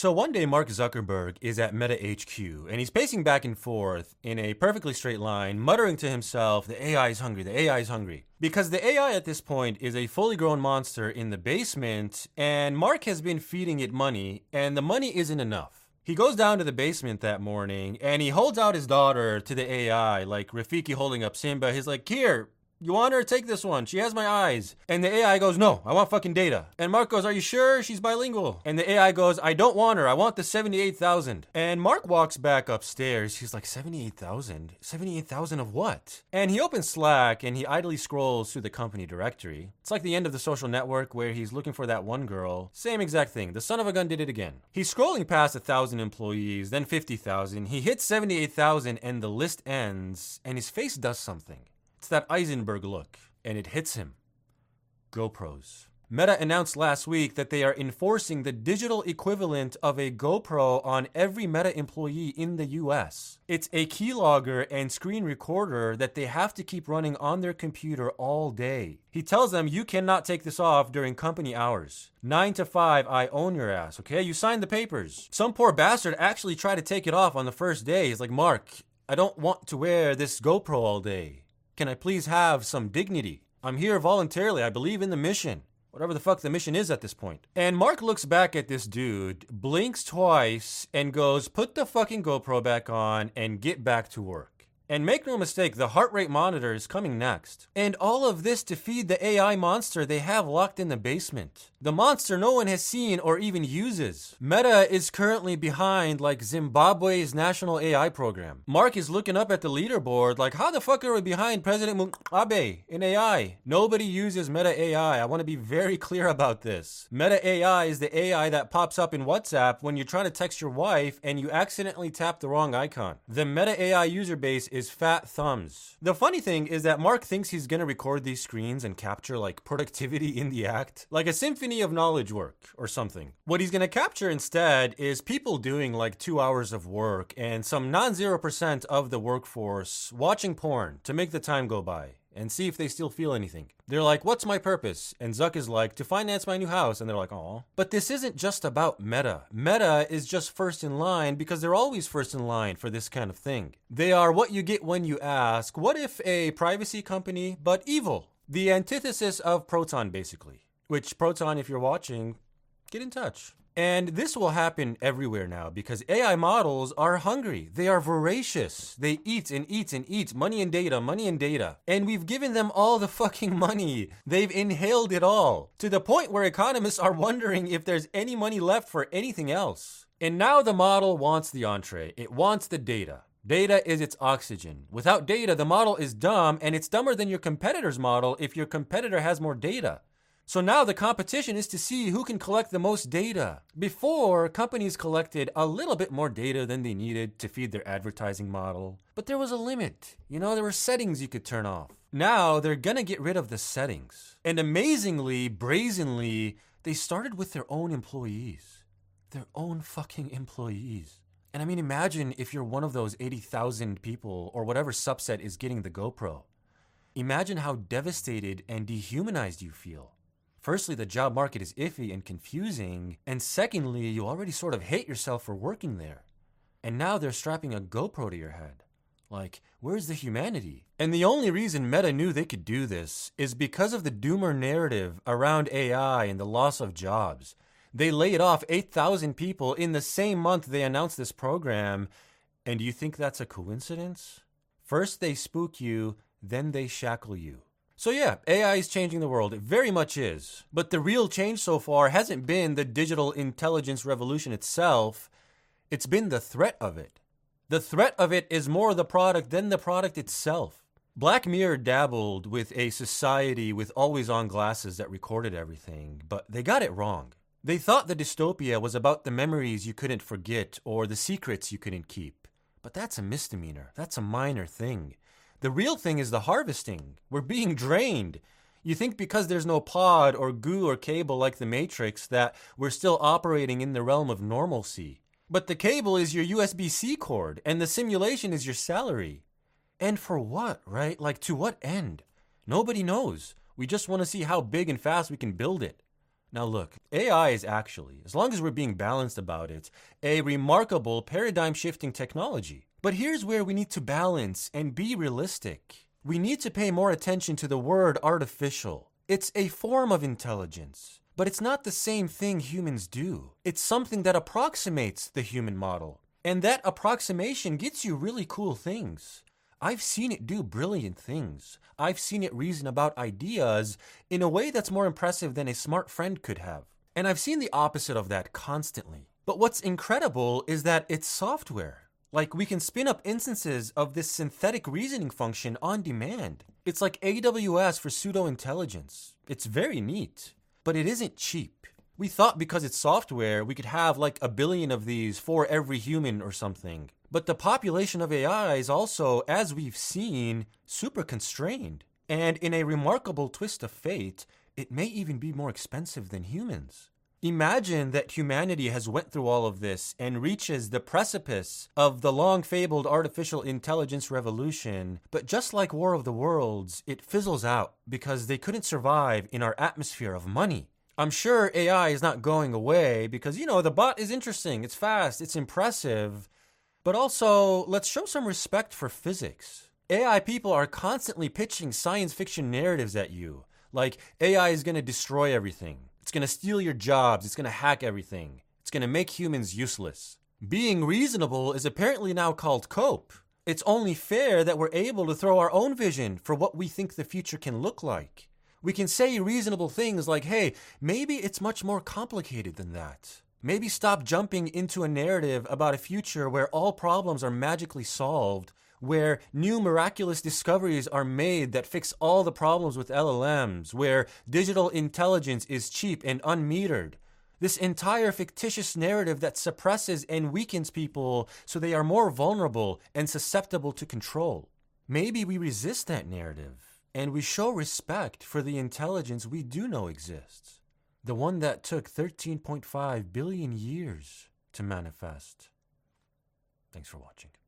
So one day Mark Zuckerberg is at Meta HQ and he's pacing back and forth in a perfectly straight line, muttering to himself, the AI is hungry, the AI is hungry. Because the AI at this point is a fully grown monster in the basement and Mark has been feeding it money and the money isn't enough. He goes down to the basement that morning and he holds out his daughter to the AI, like Rafiki holding up Simba. He's like, here, you want her? Take this one. She has my eyes. And the AI goes, no, I want fucking data. And Mark goes, are you sure? She's bilingual. And the AI goes, I don't want her. I want the 78,000. And Mark walks back upstairs. He's like, 78,000? 78,000 of what? And he opens Slack and he idly scrolls through the company directory. It's like the end of The Social Network where he's looking for that one girl. Same exact thing. The son of a gun did it again. He's scrolling past 1,000 employees, then 50,000. He hits 78,000 and the list ends and his face does something. It's that Eisenberg look, and it hits him. GoPros. Meta announced last week that they are enforcing the digital equivalent of a GoPro on every Meta employee in the US. It's a keylogger and screen recorder that they have to keep running on their computer all day. He tells them, you cannot take this off during company hours. 9 to 5, I own your ass, okay? You signed the papers. Some poor bastard actually tried to take it off on the first day. He's like, Mark, I don't want to wear this GoPro all day. Can I please have some dignity? I'm here voluntarily. I believe in the mission. Whatever the fuck the mission is at this point. And Mark looks back at this dude, blinks twice, and goes, put the fucking GoPro back on and get back to work. And make no mistake, the heart rate monitor is coming next. And all of this to feed the AI monster they have locked in the basement. The monster no one has seen or even uses. Meta is currently behind like Zimbabwe's national AI program. Mark is looking up at the leaderboard like, how the fuck are we behind President Mugabe in AI? Nobody uses Meta AI. I want to be very clear about this. Meta AI is the AI that pops up in WhatsApp when you're trying to text your wife and you accidentally tap the wrong icon. The Meta AI user base is fat thumbs. The funny thing is that Mark thinks he's gonna record these screens and capture like productivity in the act, like a symphony of knowledge work or something. What he's gonna capture instead is people doing like 2 hours of work and some non-0% of the workforce watching porn to make the time go by and see if they still feel anything. They're like, what's my purpose? And Zuck is like, to finance my new house. And they're like, aw. But this isn't just about Meta. Meta is just first in line because they're always first in line for this kind of thing. They are what you get when you ask, what if a privacy company, but evil? The antithesis of Proton, basically. Which, Proton, if you're watching, get in touch. And this will happen everywhere now because AI models are hungry. They are voracious. They eat and eat and eat. Money and data, money and data. And we've given them all the fucking money. They've inhaled it all. To the point where economists are wondering if there's any money left for anything else. And now the model wants the entree. It wants the data. Data is its oxygen. Without data, the model is dumb, and it's dumber than your competitor's model if your competitor has more data. So now the competition is to see who can collect the most data. Before, companies collected a little bit more data than they needed to feed their advertising model. But there was a limit. There were settings you could turn off. Now they're gonna get rid of the settings. And amazingly, brazenly, they started with their own employees. Their own fucking employees. And I mean, imagine if you're one of those 80,000 people or whatever subset is getting the GoPro. Imagine how devastated and dehumanized you feel. Firstly, the job market is iffy and confusing, and secondly, you already sort of hate yourself for working there. And now they're strapping a GoPro to your head. Like, where's the humanity? And the only reason Meta knew they could do this is because of the doomer narrative around AI and the loss of jobs. They laid off 8,000 people in the same month they announced this program, and do you think that's a coincidence? First they spook you, then they shackle you. So yeah, AI is changing the world. It very much is. But the real change so far hasn't been the digital intelligence revolution itself. It's been the threat of it. The threat of it is more the product than the product itself. Black Mirror dabbled with a society with always-on glasses that recorded everything, but they got it wrong. They thought the dystopia was about the memories you couldn't forget or the secrets you couldn't keep. But that's a misdemeanor. That's a minor thing. The real thing is the harvesting. We're being drained. You think because there's no pod or goo or cable like the Matrix that we're still operating in the realm of normalcy. But the cable is your USB-C cord and the simulation is your salary. And for what, right? Like to what end? Nobody knows. We just want to see how big and fast we can build it. Now look, AI is actually, as long as we're being balanced about it, a remarkable paradigm-shifting technology. But here's where we need to balance and be realistic. We need to pay more attention to the word artificial. It's a form of intelligence, but it's not the same thing humans do. It's something that approximates the human model. And that approximation gets you really cool things. I've seen it do brilliant things. I've seen it reason about ideas in a way that's more impressive than a smart friend could have. And I've seen the opposite of that constantly. But what's incredible is that it's software. Like, we can spin up instances of this synthetic reasoning function on demand. It's like AWS for pseudo-intelligence. It's very neat, but it isn't cheap. We thought because it's software, we could have like 1 billion of these for every human or something. But the population of AI is also, as we've seen, super constrained. And in a remarkable twist of fate, it may even be more expensive than humans. Imagine that humanity has went through all of this and reaches the precipice of the long-fabled artificial intelligence revolution, but just like War of the Worlds, it fizzles out because they couldn't survive in our atmosphere of money. I'm sure AI is not going away because, the bot is interesting, it's fast, it's impressive, but also let's show some respect for physics. AI people are constantly pitching science fiction narratives at you, like AI is going to destroy everything. It's going to steal your jobs. It's going to hack everything. It's going to make humans useless. Being reasonable is apparently now called cope. It's only fair that we're able to throw our own vision for what we think the future can look like. We can say reasonable things like, hey, maybe it's much more complicated than that. Maybe stop jumping into a narrative about a future where all problems are magically solved, where new miraculous discoveries are made that fix all the problems with LLMs, where digital intelligence is cheap and unmetered. This entire fictitious narrative that suppresses and weakens people so they are more vulnerable and susceptible to control. Maybe we resist that narrative and we show respect for the intelligence we do know exists. The one that took 13.5 billion years to manifest. Thanks for watching.